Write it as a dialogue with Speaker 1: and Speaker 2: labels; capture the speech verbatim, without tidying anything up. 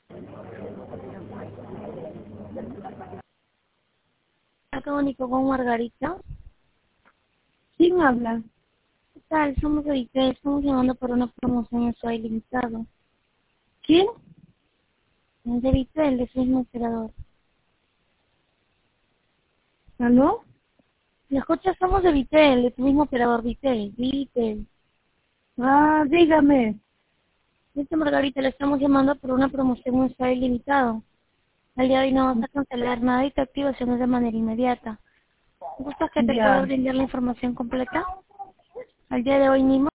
Speaker 1: Acá único con Margarita.
Speaker 2: ¿Quién habla?
Speaker 1: ¿Qué tal? Somos de Vitel, estamos llamando por una promoción mensual ilimitado.
Speaker 2: ¿Quién?
Speaker 1: Es de Vitel, de su mismo operador.
Speaker 2: ¿Aló?
Speaker 1: ¿Me escuchas? Somos de Vitel, de tu mismo operador, Vitel, Vitel.
Speaker 2: Ah, dígame.
Speaker 1: Dice Margarita, le estamos llamando por una promoción mensual ilimitado. Al día de hoy no vas a cancelar nada y tu activación es de manera inmediata. ¿Gustas que te pueda
Speaker 2: Ya.
Speaker 1: brindar la información completa? Al día de hoy mismo